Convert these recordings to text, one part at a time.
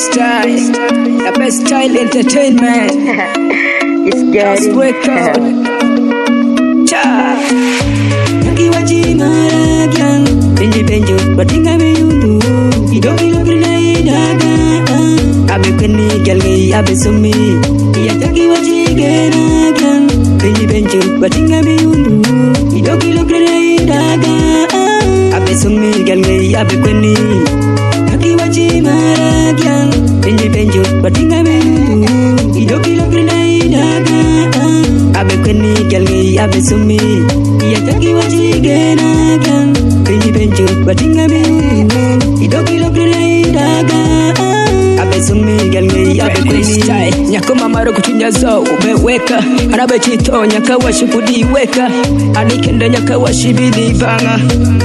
The best style entertainment. It's getting record. Cha. Naki wajima ragyang benji benjo batinga meyundu idoki lobrina idaga abe kweni galgei abe sumi iya taki wajige ragyang benji benjo batinga meyundu idoki lobrina idaga abe sumi galgei abe kweni naki wajima ragyang benji benjo batinga meyundu idoki lobrina idaga abe kweni galgei abe sumi iya taki wajige ragyang benji benjo batinga meyundu idoki lobrina idaga abe sumi galgei abe kweni Nyako mamaro kutunyazo umeweka Arabe chito nyaka washibudi weka Anikenda nyaka washibidi banga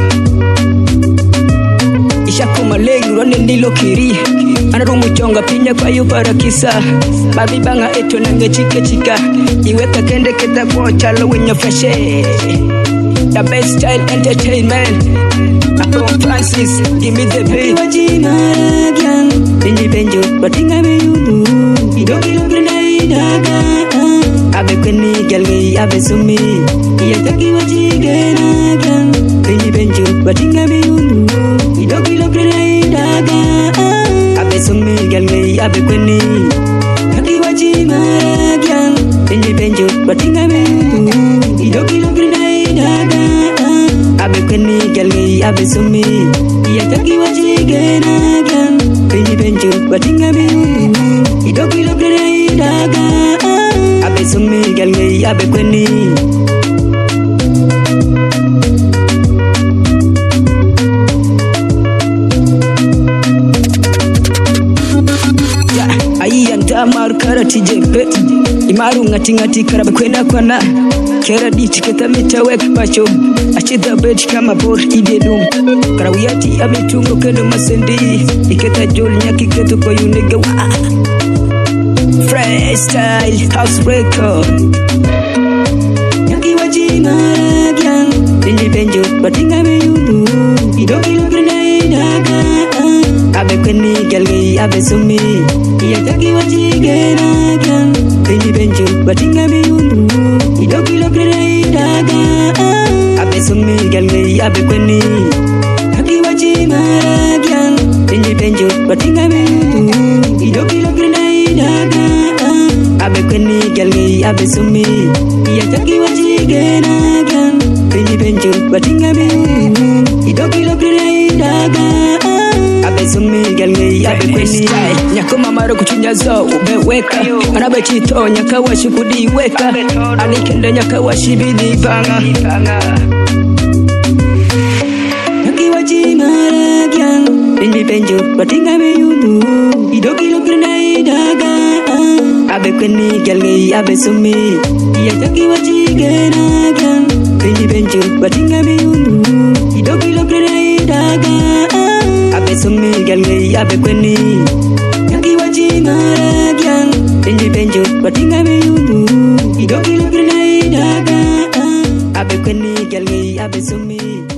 Ishaku malegi rone nilo kiri Anarumu chonga pinya kwa yubara kisa Babi banga eto nange chike chika Iweka kende keta kwa chalo wenye fashe The best style entertainment Akon Francis, give me the beat wajima ragyang benji benjo batinga meyundu idoki lobrina idaga abe kweni galgei abe sumi iya taki wajige ragyang benji benjo batinga meyundu idoki lobrina idaga abe sumi galgei abe kweni naki wajima ragyang benji benjo batinga meyundu idoki lobrina idaga abe kweni galgei abe sumi iya taki wajige ragyang benji benjo batinga meyundu idoki lobrina idaga abe sumi galgei abe kweni Amaru karati jempe Imaru ngati ngati karabe kwenda kwana Kera diti keta mita wek pacho Achida bed kama bor idedum Karawiyati ametungo kendo masendi Iketa jol nyaki ketu kwa yunege wa Freestyle house record Nyaki wajima ragyang benji benjo batinga meyundu idoki lobrina idaga abe kweni galgei abe sumi iya taki wajige ragyang benji benjo batinga meyundu idoki lobrina idaga abe sumi galgei abe kweni naki wajima ragyang benji benjo batinga meyundu idoki lobrina idaga abe kweni galgei abe sumi iya taki wajige ragyang benji benjo batinga meyundu idoki lobrina idaga abe sumi galgei abe kweni Nyako mamaro kutunyazo umeweka Arabe chito nyaka washibudi weka Anikenda nyaka washibidi banga Naki wajima ragyang benji benjo batinga meyundu idoki lobrina idaga abe kweni galgei abe sumi iya taki wajige ragyang benji benjo batinga meyundu idoki lobrina idaga abe sumi galgei abe kweni naki wajima ragyang benji benjo batinga meyundu idoki lobrina idaga abe kweni galgei abe sumi